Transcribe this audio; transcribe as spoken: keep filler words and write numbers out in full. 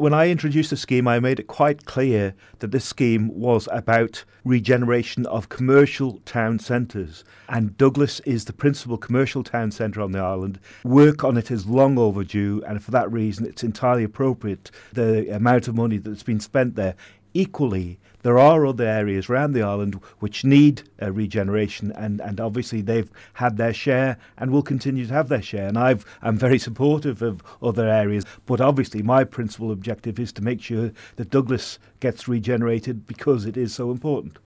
when I introduced the scheme, I made it quite clear that this scheme was about regeneration of commercial town centres. And Douglas is the principal commercial town centre on the island. Work on it is long overdue, and for that reason, it's entirely appropriate, the amount of money that's been spent there. Equally, there are other areas around the island which need uh, regeneration, and, and obviously they've had their share and will continue to have their share. And I've, I'm very supportive of other areas, but obviously my principal objective is to make sure that Douglas gets regenerated because it is so important.